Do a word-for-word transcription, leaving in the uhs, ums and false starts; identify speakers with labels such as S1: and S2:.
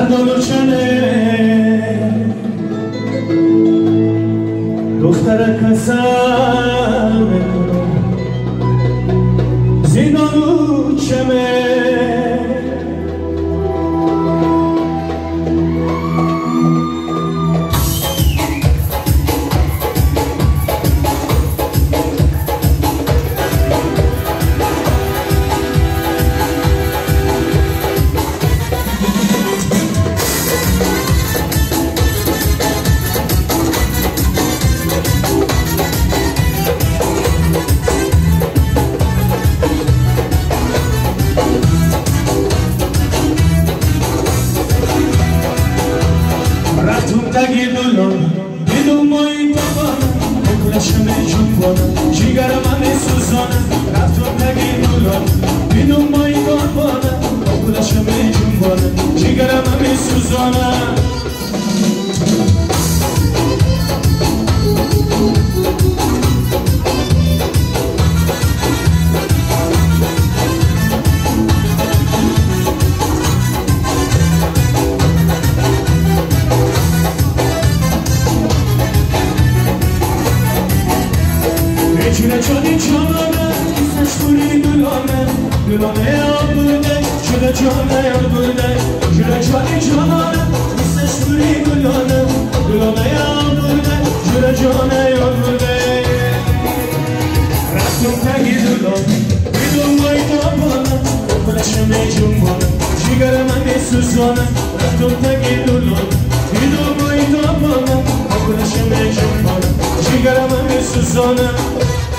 S1: مردم چنه دختر کسل زینانو چمه دیدم مایی تابانم بکلشم جنبانم جیگرم همه سوزانم رفتم تگی دولانم دیدم مایی تابانم بکلشم جنبانم جیگرم همه سوزانم چونه چونی چانه ایسش کوری دلانه دلانه آب بوده چونه چانه آب بوده چونه چونی چانه ایسش کوری دلانه دلانه آب بوده چونه چانه آب بوده رفتم تگی دلانه بیدون بایی تابانه بلشم جنبانه جیگرم همه سوزانه رفتم تگی دلانه بیدون بایی تابانه بلشم جنبانه جیگرم همه سوزانه